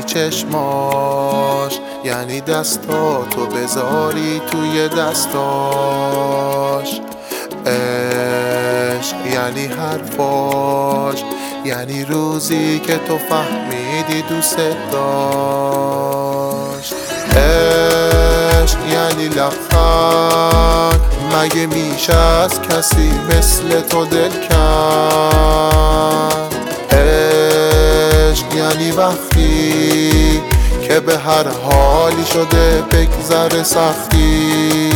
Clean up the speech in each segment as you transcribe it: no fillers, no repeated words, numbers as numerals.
چشماش، یعنی دستاتو بذاری توی دستاش. عشق یعنی حرفاش، یعنی روزی که تو فهمیدی دوست داشت. عشق یعنی لبخند، مگه میشه از کسی مثل تو دل کند؟ عشق یعنی وقتی که به هر حالی شده بگذره سختی.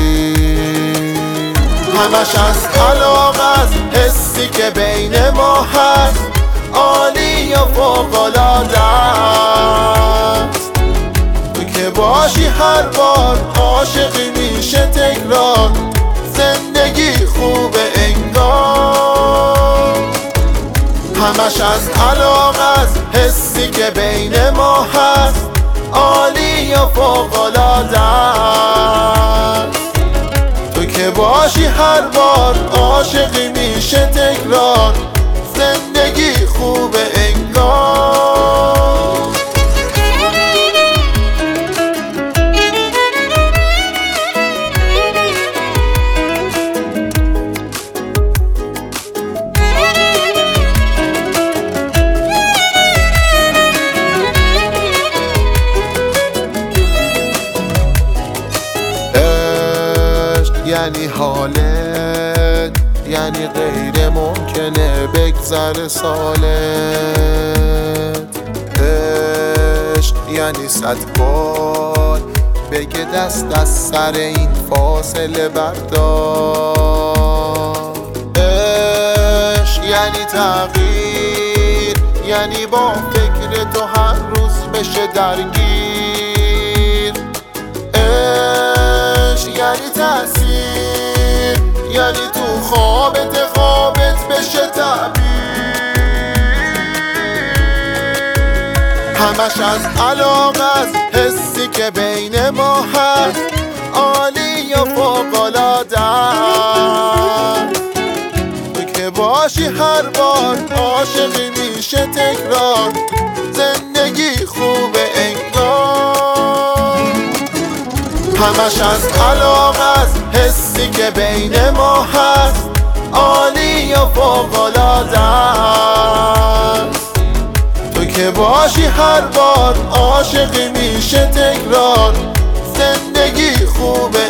همش از علاقه است، حسی که بین ما هست عالی و فوق‌العاده است. تو که باشی هر بار عاشقی میشه تکرار، زندگی خوبه انگار. همش از علاقه است، حسی که بین ما هست عالی و فوق‌العاده است. تو که باشی هر بار عاشقی میشه تکرار، زندگی خوبه انگار. یعنی حالت، یعنی غیر ممکنه بگذره سالت. عشق یعنی 100 بار بگه دست از سر این فاصله بردار. عشق یعنی تغییر، یعنی با فکر تو هر روز بشه درگیر. عشق یعنی تأثیر، یعنی تو خوابت بشه تعبیر. همش از علاقه است، حسی که بین ما هست عالی و فوق‌العاده است. تو که باشی هر بار عاشقی میشه تکرار، زندگی خوبه انگار. همش از علاقه است، حسی که بین ما هست عالی و فوق‌العاده است. تو که باشی هر بار عاشقی میشه تکرار، زندگی خوبه